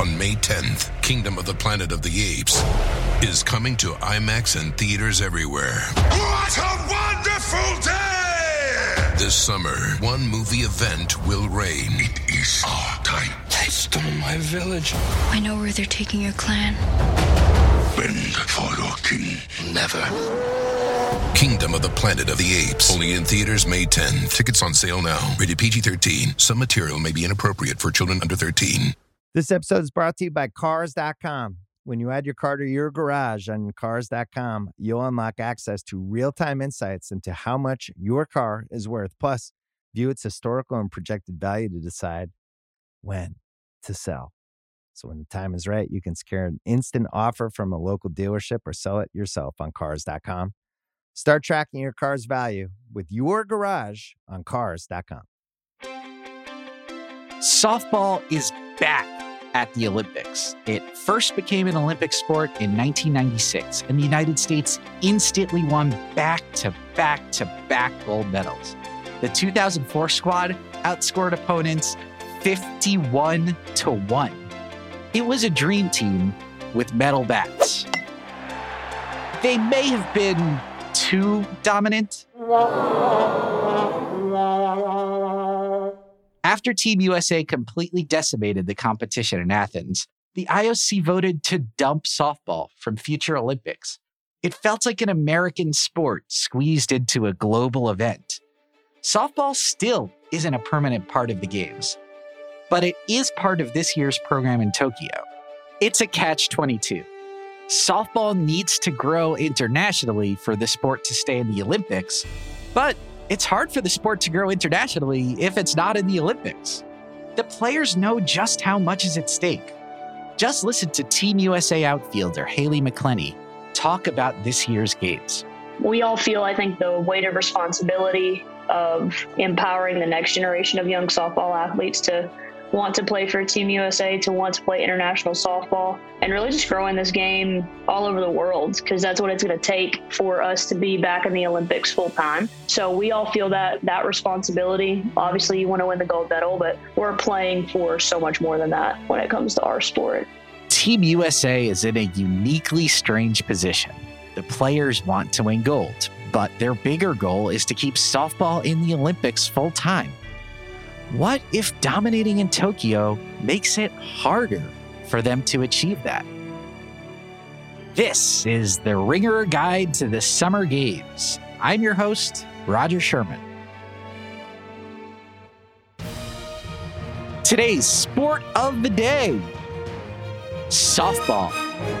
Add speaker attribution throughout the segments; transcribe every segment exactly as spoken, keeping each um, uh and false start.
Speaker 1: on May tenth, Kingdom of the Planet of the Apes is coming to IMAX and theaters everywhere.
Speaker 2: What a wonderful day!
Speaker 1: This summer, one movie event will reign.
Speaker 2: It is our time.
Speaker 3: They stole my village.
Speaker 4: I know where they're taking your clan.
Speaker 2: Bend for your king.
Speaker 3: Never.
Speaker 1: Kingdom of the Planet of the Apes. Only in theaters May tenth. Tickets on sale now. Rated P G thirteen. Some material may be inappropriate for children under thirteen.
Speaker 5: This episode is brought to you by Cars dot com. When you add your car to your garage on Cars dot com, you'll unlock access to real-time insights into how much your car is worth. Plus, view its historical and projected value to decide when to sell. So when the time is right, you can secure an instant offer from a local dealership or sell it yourself on Cars dot com. Start tracking your car's value with your garage on Cars dot com.
Speaker 6: Softball is back at the Olympics. It first became an Olympic sport in nineteen ninety-six, and the United States instantly won back-to-back-to-back gold medals. The two thousand four squad outscored opponents fifty-one to one. It was a dream team with metal bats. They may have been too dominant. After Team U S A completely decimated the competition in Athens, the I O C voted to dump softball from future Olympics. It felt like an American sport squeezed into a global event. Softball still isn't a permanent part of the games, but it is part of this year's program in Tokyo. It's a catch twenty-two. Softball needs to grow internationally for the sport to stay in the Olympics, but it's hard for the sport to grow internationally if it's not in the Olympics. The players know just how much is at stake. Just listen to Team U S A outfielder Haley McClenny talk about this year's games.
Speaker 7: We all feel, I think, the weight of responsibility of empowering the next generation of young softball athletes to want to play for Team U S A, to want to play international softball, and really just growing this game all over the world, because that's what it's going to take for us to be back in the Olympics full time. So we all feel that that responsibility. Obviously, you want to win the gold medal, but we're playing for so much more than that when it comes to our sport.
Speaker 6: Team U S A is in a uniquely strange position. The players want to win gold, but their bigger goal is to keep softball in the Olympics full time. What if dominating in Tokyo makes it harder for them to achieve that? This is the Ringer Guide to the Summer Games. I'm your host, Roger Sherman. Today's sport of the day, softball.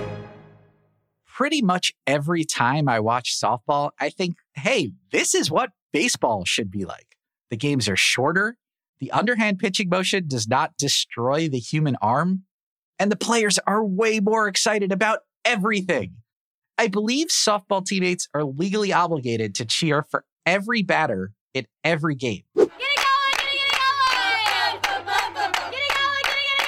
Speaker 6: Pretty much every time I watch softball, I think, hey, this is what baseball should be like. The games are shorter. The underhand pitching motion does not destroy the human arm, and the players are way more excited about everything. I believe softball teammates are legally obligated to cheer for every batter in every game.
Speaker 8: Get it going, get it, get it going! Get it going,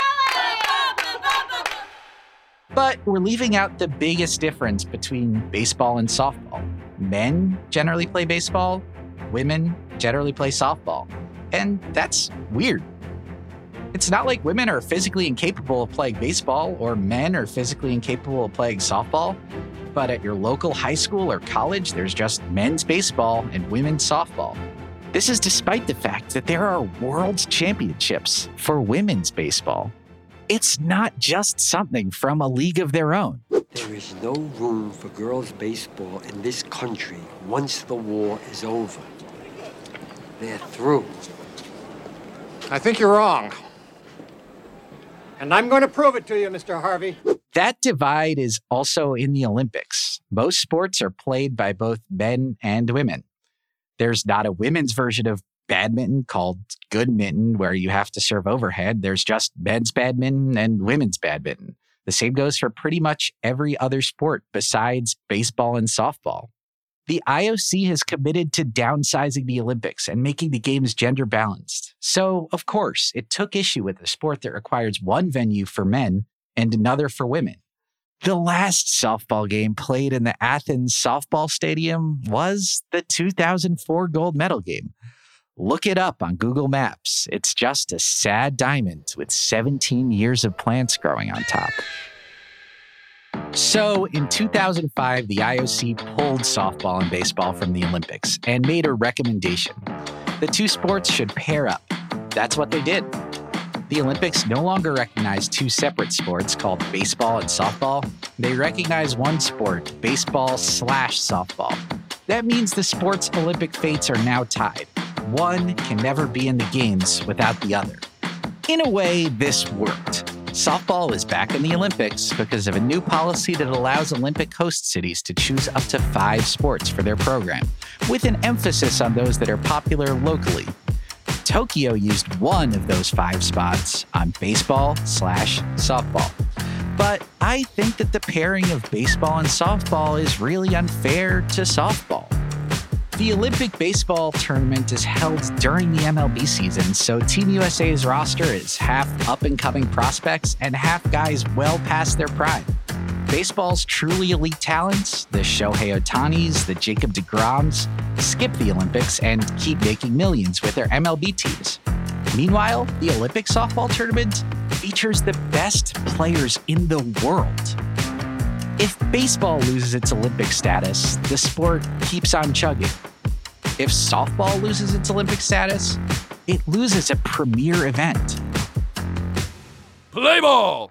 Speaker 8: get it, get it going!
Speaker 6: But we're leaving out the biggest difference between baseball and softball. Men generally play baseball, women generally play softball. And that's weird. It's not like women are physically incapable of playing baseball or men are physically incapable of playing softball. But at your local high school or college, there's just men's baseball and women's softball. This is despite the fact that there are world championships for women's baseball. It's not just something from a league of their own.
Speaker 9: There is no room for girls' baseball in this country once the war is over. They're through.
Speaker 10: I think you're wrong. And I'm going to prove it to you, Mister Harvey.
Speaker 6: That divide is also in the Olympics. Most sports are played by both men and women. There's not a women's version of badminton called good mitten where you have to serve overhead. There's just men's badminton and women's badminton. The same goes for pretty much every other sport besides baseball and softball. The I O C has committed to downsizing the Olympics and making the games gender balanced. So, of course, it took issue with a sport that requires one venue for men and another for women. The last softball game played in the Athens softball stadium was the two thousand four gold medal game. Look it up on Google Maps. It's just a sad diamond with seventeen years of plants growing on top. So in two thousand five, the I O C pulled softball and baseball from the Olympics and made a recommendation. The two sports should pair up. That's what they did. The Olympics no longer recognize two separate sports called baseball and softball. They recognize one sport, baseball slash softball. That means the sports' Olympic fates are now tied. One can never be in the games without the other. In a way, this worked. Softball is back in the Olympics because of a new policy that allows Olympic host cities to choose up to five sports for their program, with an emphasis on those that are popular locally. Tokyo used one of those five spots on baseball slash softball. But I think that the pairing of baseball and softball is really unfair to softball. The Olympic baseball tournament is held during the M L B season, so Team U S A's roster is half up-and-coming prospects and half guys well past their prime. Baseball's truly elite talents, the Shohei Ohtanis, the Jacob deGroms, skip the Olympics and keep making millions with their M L B teams. Meanwhile, the Olympic softball tournament features the best players in the world. If baseball loses its Olympic status, the sport keeps on chugging. If softball loses its Olympic status, it loses a premier event.
Speaker 3: Play ball!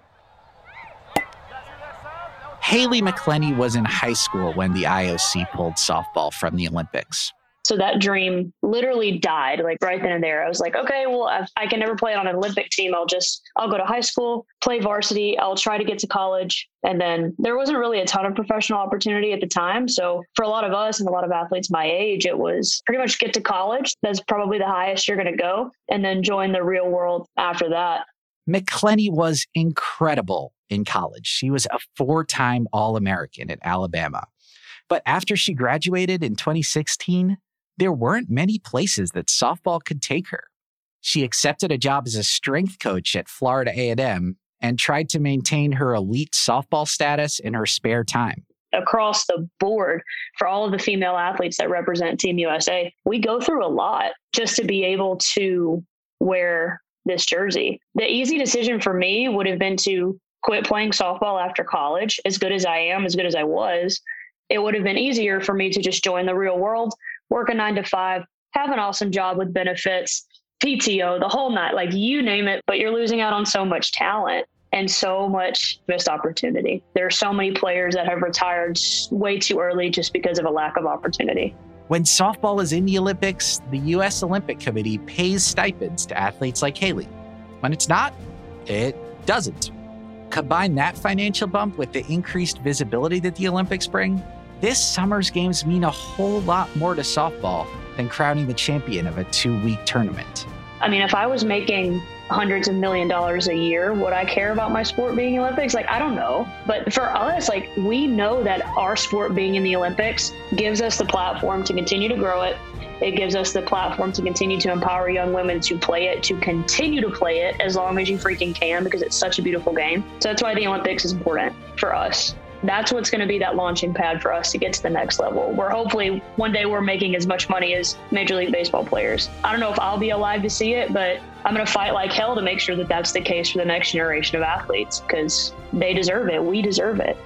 Speaker 6: Haley McClenny was in high school when the I O C pulled softball from the Olympics.
Speaker 7: So that dream literally died like right then and there. I was like, okay, well, if I can never play on an Olympic team. I'll just, I'll go to high school, play varsity. I'll try to get to college. And then there wasn't really a ton of professional opportunity at the time. So for a lot of us and a lot of athletes my age, it was pretty much get to college. That's probably the highest you're going to go, and then join the real world after that.
Speaker 6: McClenny was incredible in college. She was a four-time All-American at Alabama. But after she graduated in twenty sixteen, there weren't many places that softball could take her. She accepted a job as a strength coach at Florida A and M and tried to maintain her elite softball status in her spare time.
Speaker 7: Across the board, for all of the female athletes that represent Team U S A, we go through a lot just to be able to wear this jersey. The easy decision for me would have been to quit playing softball after college. As good as I am, as good as I was, it would have been easier for me to just join the real world, work a nine to five, have an awesome job with benefits, P T O, the whole night, like you name it, but you're losing out on so much talent and so much missed opportunity. There are so many players that have retired way too early just because of a lack of opportunity.
Speaker 6: When softball is in the Olympics, the U S Olympic Committee pays stipends to athletes like Haley. When it's not, it doesn't. Combine that financial bump with the increased visibility that the Olympics bring, this summer's games mean a whole lot more to softball than crowning the champion of a two-week tournament.
Speaker 7: I mean, if I was making hundreds of million dollars a year, would I care about my sport being Olympics? Like, I don't know. But for us, like, we know that our sport being in the Olympics gives us the platform to continue to grow it. It gives us the platform to continue to empower young women to play it, to continue to play it as long as you freaking can, because it's such a beautiful game. So that's why the Olympics is important for us. That's what's going to be that launching pad for us to get to the next level, where hopefully one day we're making as much money as Major League Baseball players. I don't know if I'll be alive to see it, but I'm going to fight like hell to make sure that that's the case for the next generation of athletes, because they deserve it. We deserve it.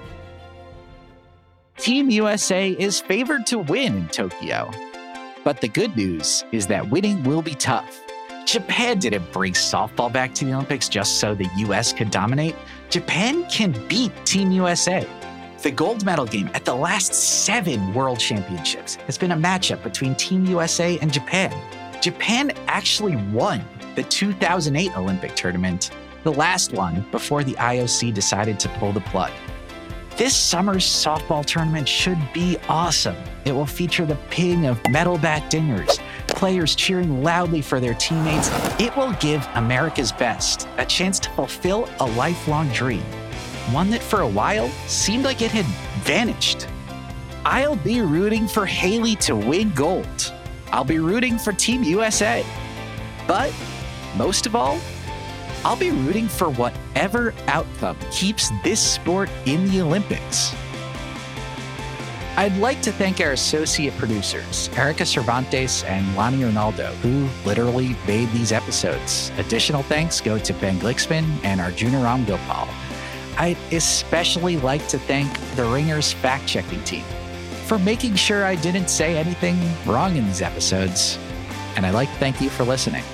Speaker 6: Team U S A is favored to win in Tokyo. But the good news is that winning will be tough. Japan didn't bring softball back to the Olympics just so the U S could dominate. Japan can beat Team U S A. The gold medal game at the last seven World Championships has been a matchup between Team U S A and Japan. Japan actually won the two thousand eight Olympic tournament, the last one before the I O C decided to pull the plug. This summer's softball tournament should be awesome. It will feature the ping of metal bat dingers, players cheering loudly for their teammates. It will give America's best a chance to fulfill a lifelong dream, one that for a while seemed like it had vanished. I'll be rooting for Haley to win gold. I'll be rooting for Team U S A. But most of all, I'll be rooting for whatever outcome keeps this sport in the Olympics. I'd like to thank our associate producers, Erica Cervantes and Lonnie Ronaldo, who literally made these episodes. Additional thanks go to Ben Glicksman and Arjuna Ramgopal. I'd especially like to thank The Ringer's fact-checking team for making sure I didn't say anything wrong in these episodes. And I'd like to thank you for listening.